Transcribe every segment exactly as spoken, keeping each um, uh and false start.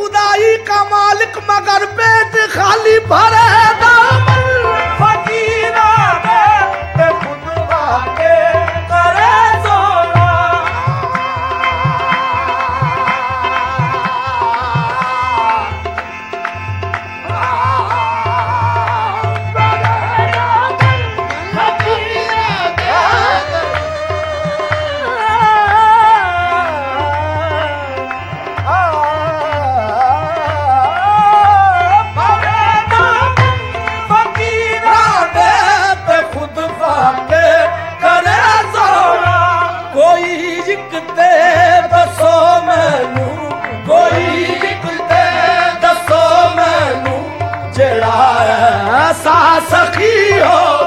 खुदाई का मालिक मगर पेट खाली भरे दामन फकीरा दे खुद वाके करे सोना सा सखी हो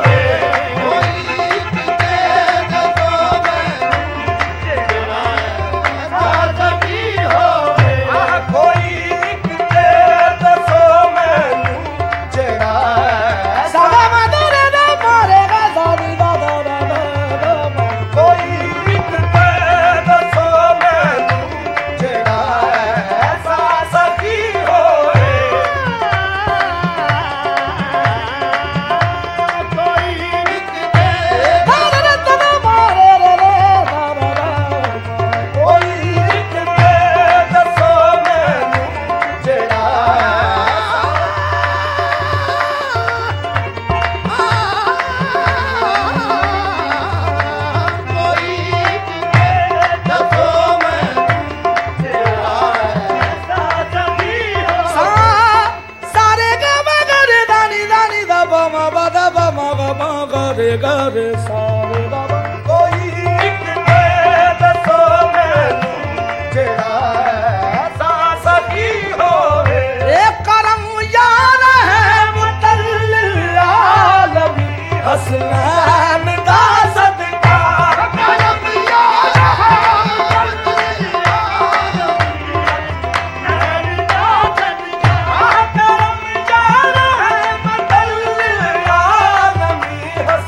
गर सारे बाबा कोई एक दे दसो मैनू जेड़ा सा सखी होवे ए करम यार है मुतल्लिल आलमी हसनैन दा सदका करम यार है मुतल्लिल आलमी हसनैन दा सदका करम यार है मुतल्लिल आलमी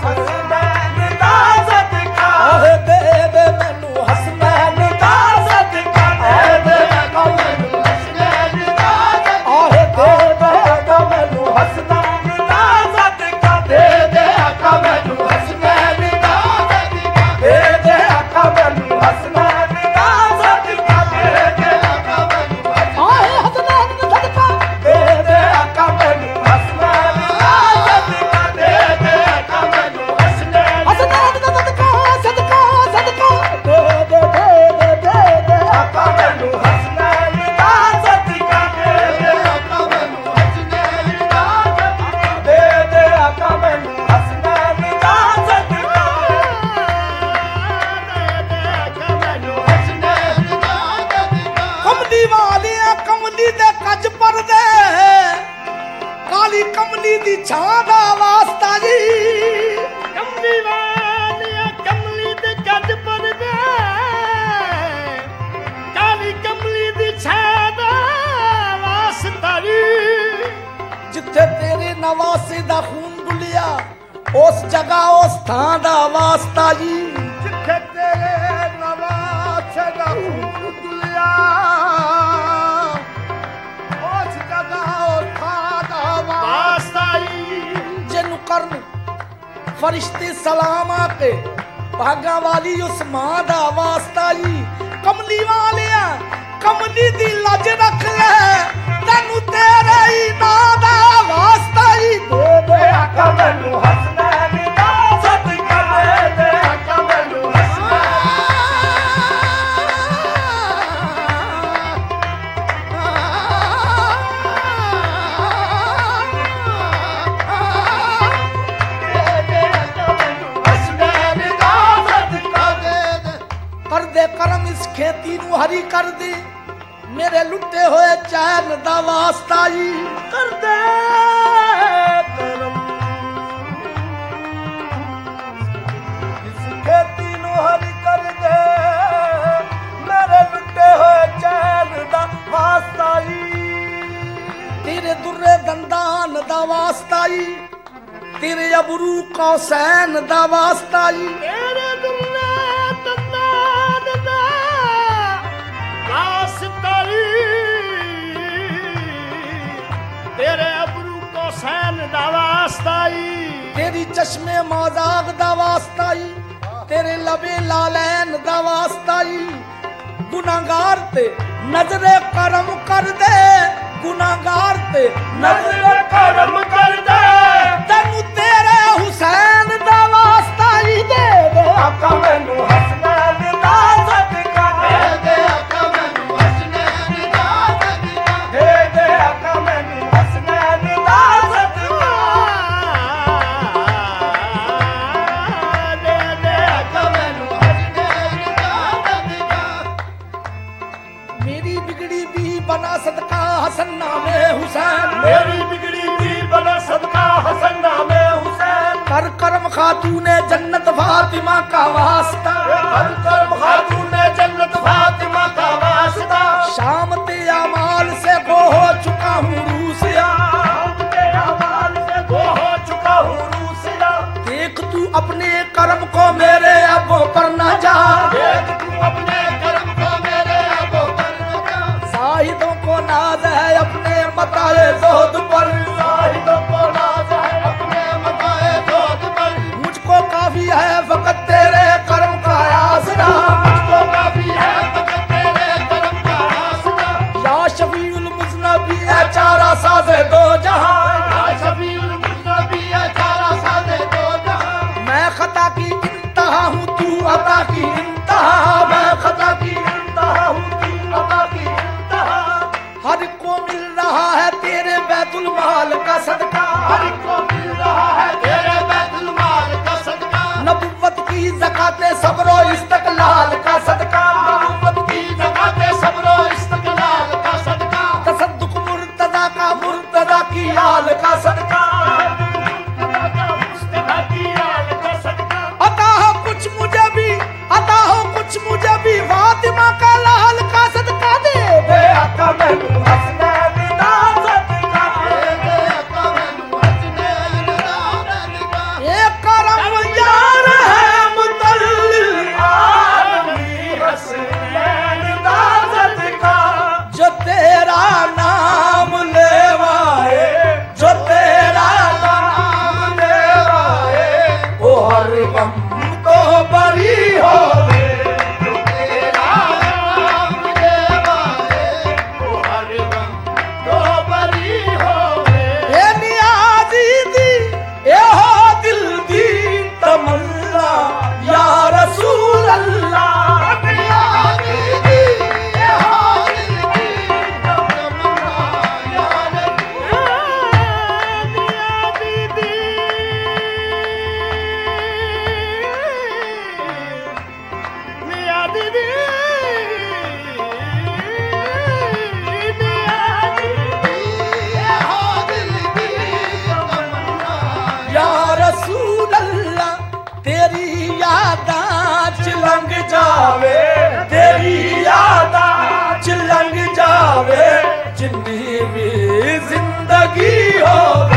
कमली दी छां दा वास्ता जी कमली वालिया कमली दे गज पर दे काली कमली दी छां दा वास्ता जी जिथे तेरे नवासे दा खून डुलिया उस जगह उस थां दा वास्ता जी जिथे तेरे नवासे दा खून डुलिया उस जगह उस थां दा वास्ता करन फरिश्ते सलाम आके भागा वाली उस मां दा वास्ता जी कमली वालिया कमली दी लज रख ले तैनू तेरे ही नां दा वास्ता जी दे दे आका मैनू हसनैन दा सदका दे दे आका मैनू हसनैन करम इस खेती नू हरी कर दे मेरे लुटे होए चैन दा वास्ता जी कर दे करम इस खेती नू हरी कर दे मेरे लुटे होए चैन दा वास्ता जी तेरे दुर्रे दंदान दा वास्ता जी तेरे अबरू कौसैन दा वास्ता जी तेरे दुर्रे दंदान दा वास्ता जी चश्मे मौजाग दा वास्ताई तेरे लबे लालैन दा वास्ताई गुनाहगार ते नजरे करम कर दे गुनाहगार ते नजरे करम कर दे तेनू तेरे हुसैन दा वास्ताई दे दे आका मैनू हसनैन दा सदका दे दे आका मैनू हसनैन दा सदका दे दे आका मैनू हसनैन दा सदका दे दे आका मैनू हसनैन दा सदका मेरी बिगड़ी भी बना सदका हसन नामे हुसैन मेरी बिगड़ी भी बना सदका हसन नामे हुसैन कर करम खातूने जन्नत फातिमा का वास्ता हर कर्म खातून जन्नत फातिमा का वास्ता शाम ते अमाल से गो हो चुका हूँ रूसिया के अमाल से गो हो चुका हूँ रूसिया देख तू अपने कर्म को मेरे अबों पर न जा देख तू अपने कर्म को मेरे अबों पर न जा साहिदों को नाज है अपने मताए जोद पर साहिदों को नाज है अपने मताए जोत पर मुझको काफी है फकत तेरे कर्म का आसरा मुझको काफी है फकत तेरे कर्म का आसरा या शफीउल मुज़नबी है चारा साज़े दो जहां या शफीउल मुज़नबी है चारा साज़े दो जहां मैं खता की इंतहा हूँ तू अता की इंतहा मैं खता की इंतहा हूँ तू अता की इंतहा हर को मिल रहा है तेरे बैतुल माल का सदका हर को मिल रहा है तेरे बैतुल माल का सदका नबुव्वत की ज़काते सब्रो इस्तक़लाल का सदका नबुव्वत की ज़काते सब्रो इस्तक़लाल का सदका तसद्दुक़ मुर्तज़ा का मुर्तज़ा की आल का सदका मुस्तफा की आल का सदका अता हो कुछ मुझे भी अता हो कुछ मुझे भी फातिमा का लाल का सदका दे दे आका मैनू हसनैन दा सदका दे दे आका मैनू हसनैन दा सदका ये करम यार है मुतल्लिल आलमी हसनैन दा सदका जो तेरा नाम लेवाए जो तेरा नाम लेवाए ओ हर गम को बरी हो तेरा नाम लेवाए ओ हर गम तो बरी होवे ये नियाज़ी दी ये हो दिल दी तमन्ना या रसूल अल्लाह यारी दी ये हाल दी तमन्ना यार यारी दी मिया दीदी मिया दीदी ये हाल दी तमन्ना या रसूल अल्लाह तेरी यादां चिलंग जावे तेरी यादां चिलंग जावे जिंदगी भी जिंदगी हो